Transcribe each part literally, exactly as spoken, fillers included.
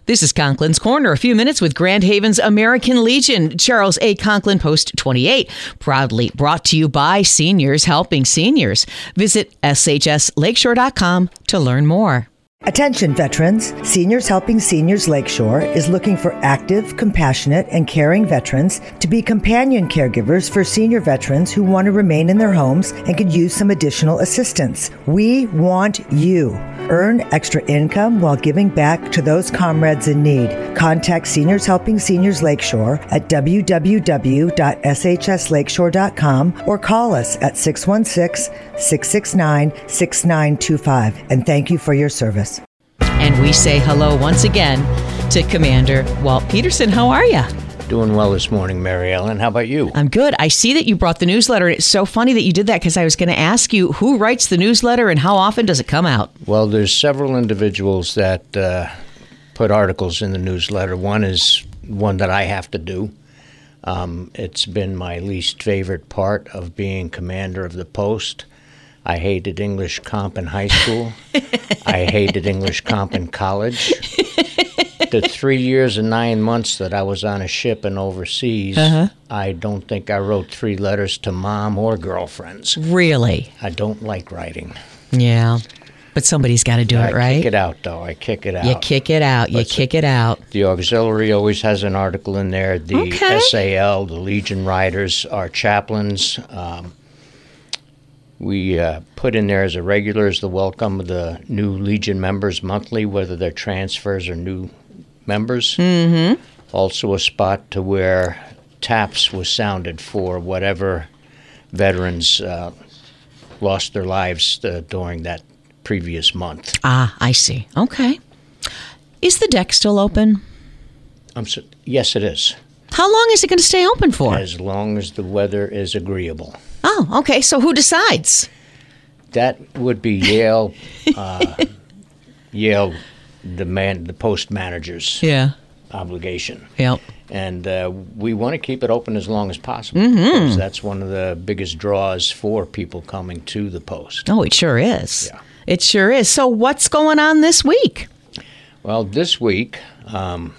This is Conklin's Corner, a few minutes with Grand Haven's American Legion. Charles A. Conklin, Post twenty-eight, proudly brought to you by Seniors Helping Seniors. Visit S H S lakeshore dot com to learn more. Attention veterans, Seniors Helping Seniors Lakeshore is looking for active, compassionate, and caring veterans to be companion caregivers for senior veterans who want to remain in their homes and could use some additional assistance. We want you. Earn extra income while giving back to those comrades in need. Contact Seniors Helping Seniors Lakeshore at w w w dot s h s lakeshore dot com or call us at six one six, six six nine, six nine two five. And thank you for your service. And we say hello once again to Commander Walt Peterson. How are you? Doing well this morning, Mary Ellen. How about you? I'm good. I see that you brought the newsletter. It's so funny that you did that because I was going to ask you who writes the newsletter and how often does it come out? Well, there's several individuals that uh, put articles in the newsletter. One is one that I have to do. Um, it's been my least favorite part of being commander of the post. I hated English comp in high school. I hated English comp in college. The three years and nine months that I was on a ship and overseas, uh-huh. I don't think I wrote three letters to mom or girlfriends. Really? I don't like writing. Yeah, but somebody's got to do I it, right? I kick it out, though. I kick it out. You kick it out. You but kick it out. The auxiliary always has an article in there. The okay. S A L, the Legion Riders, our chaplains. Um, we uh, put in there as a regular as the welcome of the new Legion members monthly, whether they're transfers or new members. Mm-hmm. Also a spot to where taps was sounded for whatever veterans uh, lost their lives uh, during that previous month. Ah, I see. Okay. Is the deck still open? Um, so, yes, it is. How long is it going to stay open for? As long as the weather is agreeable. Oh, okay. So who decides? That would be Yale, uh, Yale, the man, the post manager's yeah. obligation. Yep. And uh, we want to keep it open as long as possible. Mm-hmm. Because that's one of the biggest draws for people coming to the post. Oh, it sure is. Yeah. It sure is. So what's going on this week? Well, this week um,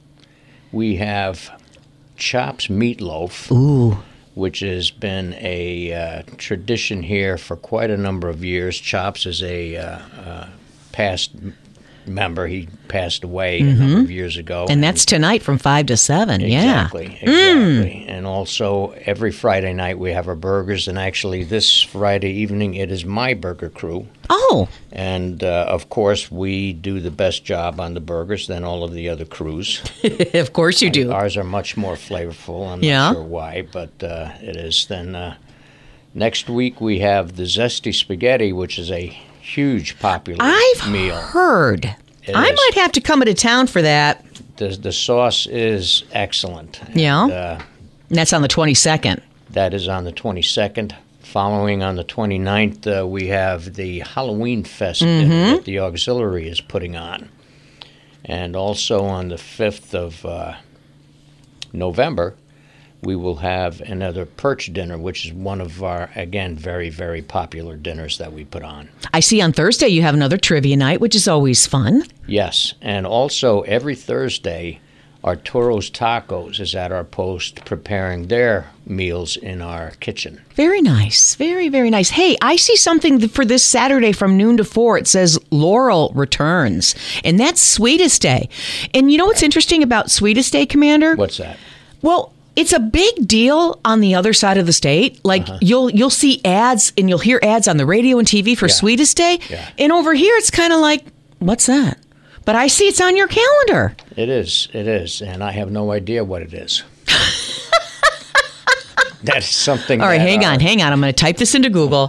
we have Chops Meatloaf. Ooh. Which has been a uh, tradition here for quite a number of years. Chops is a uh, uh, past member. He passed away mm-hmm. a number of years ago. And, and that's tonight from five to seven, exactly, yeah. Exactly, mm. And also every Friday night we have our burgers, and actually this Friday evening it is my burger crew. Oh. And, uh, of course, we do the best job on the burgers than all of the other crews. Of course you do. Ours are much more flavorful. I'm yeah. not sure why, but uh, it is. Then uh, next week we have the Zesty Spaghetti, which is a huge popular I've meal. I've heard. It I is. might have to come into town for that. The, the sauce is excellent. Yeah. And, uh, and that's on the twenty-second. That is on the twenty-second. Following on the twenty-ninth, uh, we have the Halloween Fest mm-hmm. dinner that the auxiliary is putting on. And also on the fifth of uh, November, we will have another perch dinner, which is one of our, again, very, very popular dinners that we put on. I see on Thursday you have another trivia night, which is always fun. Yes, and also every Thursday, Arturo's Tacos is at our post preparing their meals in our kitchen. Very nice. Very, very nice. Hey, I see something for this Saturday from noon to four. It says Laurel returns, and that's Sweetest Day. And you know what's interesting about Sweetest Day, Commander? What's that? Well, it's a big deal on the other side of the state. Like uh-huh. you'll you'll see ads and you'll hear ads on the radio and T V for yeah. Sweetest Day. Yeah. And over here it's kind of like, what's that? But I see it's on your calendar. It is. It is. And I have no idea what it is. That's something. All right, that, hang uh, on, hang on. I'm going to type this into Google.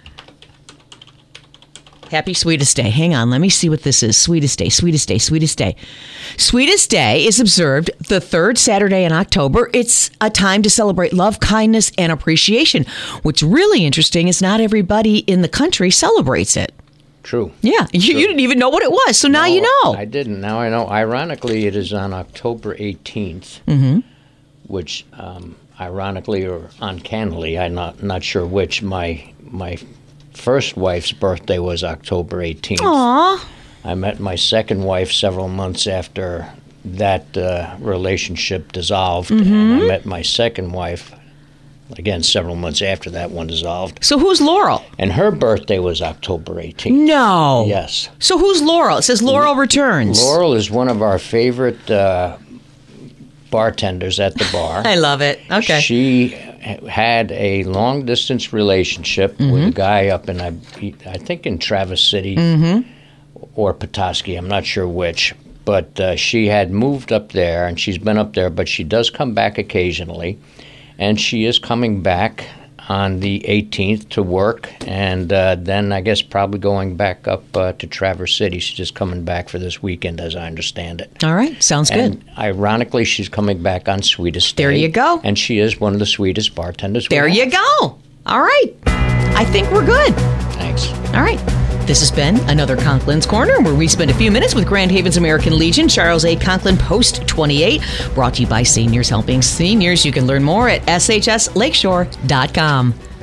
Happy Sweetest Day. Hang on, let me see what this is. Sweetest Day, Sweetest Day, Sweetest Day. Sweetest Day is observed the third Saturday in October. It's a time to celebrate love, kindness, and appreciation. What's really interesting is not everybody in the country celebrates it. True. Yeah, you, True. you didn't even know what it was, so now no, you know. I didn't. Now I know. Ironically, it is on October eighteenth, mm-hmm. which, um, ironically or uncannily, I'm not not sure which. My my first wife's birthday was October eighteenth. Aww. I met my second wife several months after that uh, relationship dissolved. Mm-hmm. And I met my second wife, again, several months after that one dissolved. So who's Laurel? And her birthday was October eighteenth. No. Yes. So who's Laurel? It says Laurel Returns. Laurel is one of our favorite uh, bartenders at the bar. I love it. Okay. She had a long-distance relationship mm-hmm. with a guy up in, I, I think, in Traverse City mm-hmm. or Petoskey. I'm not sure which. But uh, she had moved up there, and she's been up there, but she does come back occasionally. And she is coming back on the eighteenth to work, and uh, then I guess probably going back up uh, to Traverse City. She's just coming back for this weekend, as I understand it. All right, sounds and good. Ironically, she's coming back on Sweetest Day. There you go. And she is one of the sweetest bartenders. There you go. All right. I think we're good. Thanks. All right. This has been another Conklin's Corner, where we spend a few minutes with Grand Haven's American Legion, Charles A. Conklin, Post twenty-eight, brought to you by Seniors Helping Seniors. You can learn more at S H S lakeshore dot com.